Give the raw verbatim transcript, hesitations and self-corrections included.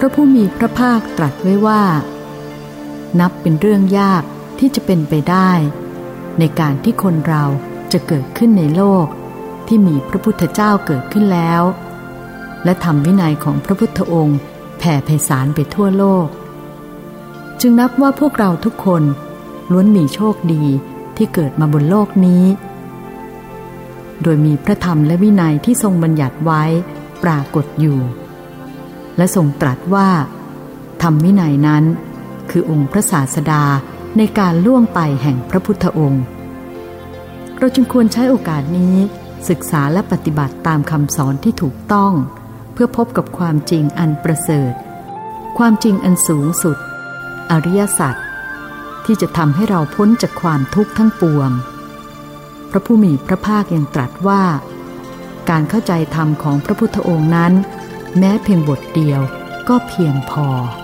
ระผู้มีพระภาคตรัสไว้ว่านับเป็นเรื่องยากที่จะเป็นไปได้ในการที่คนเราจะเกิดขึ้นในโลกที่มีพระพุทธเจ้าเกิดขึ้นแล้วและธรรมวินัยของพระพุทธองค์แผ่ไพศาลไปทั่วโลกจึงนับว่าพวกเราทุกคนล้วนมีโชคดีที่เกิดมาบนโลกนี้โดยมีพระธรรมและวินัยที่ทรงบัญญัติไว้ปรากฏอยู่และทรงตรัสว่าธรรมวินัยนั้นคือองค์พระศาสดาในการล่วงไปแห่งพระพุทธองค์เราจึงควรใช้โอกาสนี้ศึกษาและปฏิบัติตามคำสอนที่ถูกต้องเพื่อพบกับความจริงอันประเสริฐความจริงอันสูงสุดอริยสัจที่จะทำให้เราพ้นจากความทุกข์ทั้งปวงพระผู้มีพระภาคยังตรัสว่าการเข้าใจธรรมของพระพุทธองค์นั้นแม้เพียงบทเดียวก็เพียงพอ